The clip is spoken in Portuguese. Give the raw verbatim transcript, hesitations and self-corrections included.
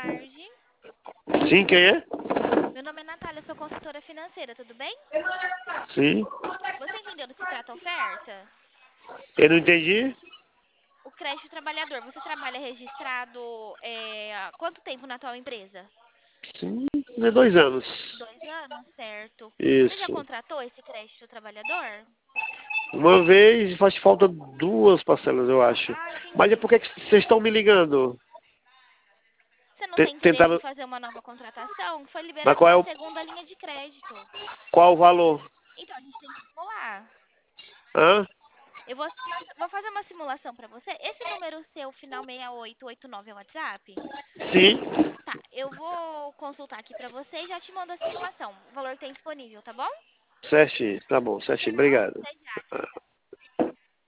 tarde. Sim, quem é? Meu nome é Natália, eu sou consultora financeira, tudo bem? Sim. Você entendeu do que se trata a oferta? Eu não entendi. O crédito trabalhador, você trabalha registrado é, há quanto tempo na atual empresa? Sim, é dois anos. Dois anos, certo. Você já Isso. contratou esse crédito trabalhador? Uma vez faz falta duas parcelas, eu acho. Ah, Mas é entendi. porque que vocês estão me ligando? Você não Te- tem interesse em Tentaram. fazer uma nova contratação? Foi Mas liberada qual é uma o, segunda linha de crédito. qual o valor? Então, a gente tem que simular. Hã? Eu vou, vou fazer uma simulação para você. Esse número seu, final seis oito oito nove, é o WhatsApp? Sim. Tá, eu vou consultar aqui para você e já te mando a simulação. O valor que tem disponível, tá bom? Certinho. Tá bom, certinho. Tá? Obrigado. Até já. Tchau, tchau.